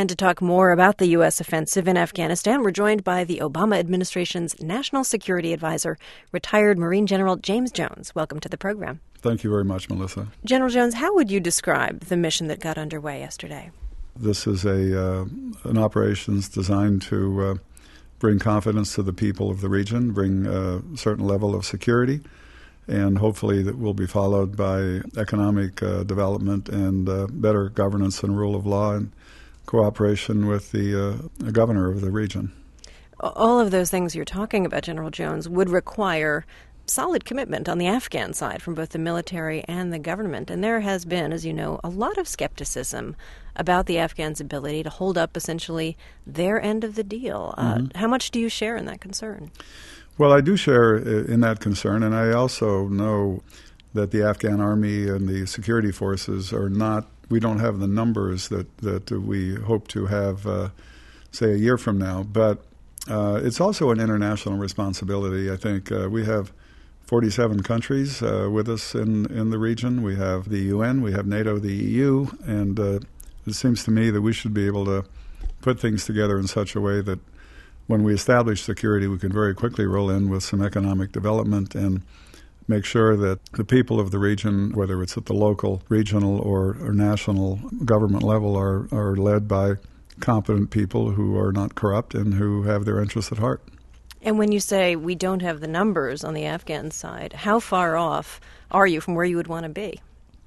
And to talk more about the U.S. offensive in Afghanistan, we're joined by the Obama administration's National Security Advisor, retired Marine General James Jones. Welcome to the program. Thank you very much, Melissa. General Jones, how would you describe the mission that got underway yesterday? This is an operations designed to bring confidence to the people of the region, bring a certain level of security, and hopefully that will be followed by economic development and better governance and rule of law and cooperation with the governor of the region. All of those things you're talking about, General Jones, would require solid commitment on the Afghan side from both the military and the government. And there has been, as you know, a lot of skepticism about the Afghans' ability to hold up essentially their end of the deal. How much do you share in that concern? Well, I do share in that concern, and I also know that the Afghan army and the security forces are not, we don't have the numbers that we hope to have, say, a year from now. But it's also an international responsibility. I think we have 47 countries with us in the region. We have the UN, we have NATO, the EU, and it seems to me that we should be able to put things together in such a way that when we establish security, we can very quickly roll in with some economic development and make sure that the people of the region, whether it's at the local, regional, or national government level, are led by competent people who are not corrupt and who have their interests at heart. And when you say we don't have the numbers on the Afghan side, how far off are you from where you would want to be?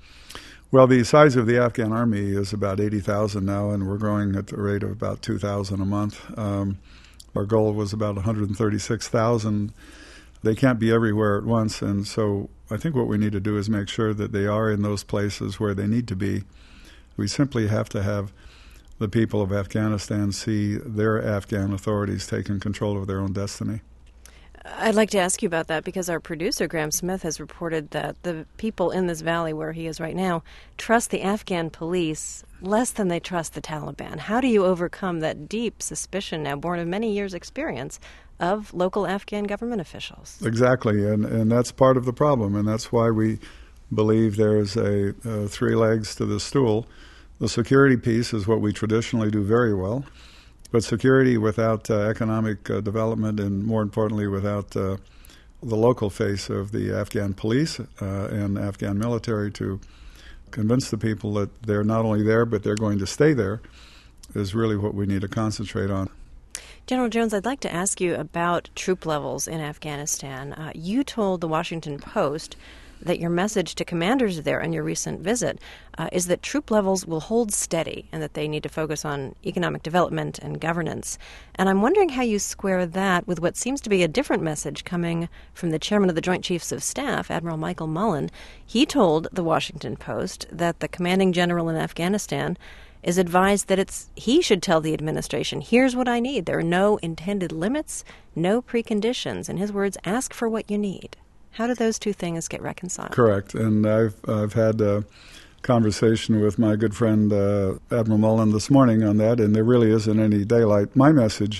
Well, the size of the Afghan army is about 80,000 now, and we're growing at the rate of about 2,000 a month. Our goal was about 136,000. They can't be everywhere at once, and so I think what we need to do is make sure that they are in those places where they need to be. We simply have to have the people of Afghanistan see their Afghan authorities taking control of their own destiny. I'd like to ask you about that because our producer, Graham Smith, has reported that the people in this valley where he is right now trust the Afghan police less than they trust the Taliban. How do you overcome that deep suspicion now born of many years' experience of local Afghan government officials? Exactly, and that's part of the problem, and that's why we believe there's three legs to the stool. The security piece is what we traditionally do very well, but security without economic development and, more importantly, without the local face of the Afghan police and Afghan military to convince the people that they're not only there but they're going to stay there is really what we need to concentrate on. General Jones, I'd like to ask you about troop levels in Afghanistan. You told the Washington Post that your message to commanders there in your recent visit is that troop levels will hold steady and that they need to focus on economic development and governance. And I'm wondering how you square that with what seems to be a different message coming from the chairman of the Joint Chiefs of Staff, Admiral Michael Mullen. He told the Washington Post that the commanding general in Afghanistan is advised that he should tell the administration, here's what I need. There are no intended limits, no preconditions. In his words, ask for what you need. How do those two things get reconciled? Correct. And I've had a conversation with my good friend Admiral Mullen this morning on that, and there really isn't any daylight. My message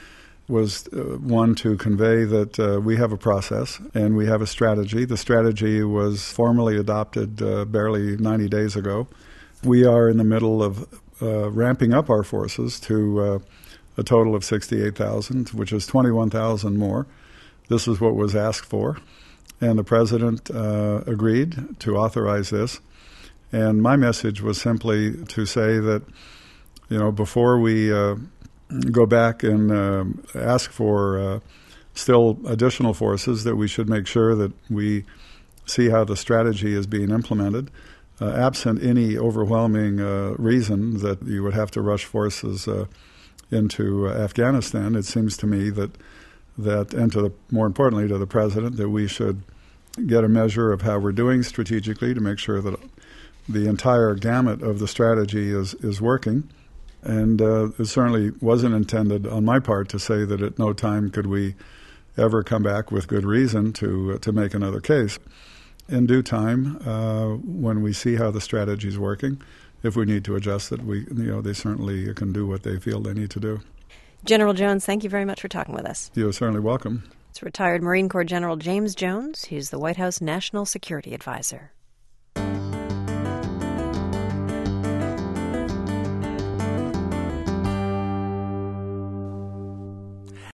was one to convey that we have a process and we have a strategy. The strategy was formally adopted barely 90 days ago. We are in the middle of ramping up our forces to a total of 68,000, which is 21,000 more. This is what was asked for. And the president agreed to authorize this. And my message was simply to say that, before we go back and ask for still additional forces, that we should make sure that we see how the strategy is being implemented. Absent any overwhelming reason that you would have to rush forces into Afghanistan, it seems to me that and more importantly to the president, that we should get a measure of how we're doing strategically to make sure that the entire gamut of the strategy is working. And it certainly wasn't intended on my part to say that at no time could we ever come back with good reason to make another case. In due time, when we see how the strategy is working, if we need to adjust it, they certainly can do what they feel they need to do. General Jones, thank you very much for talking with us. You're certainly welcome. It's retired Marine Corps General James Jones. He's the White House National Security Advisor.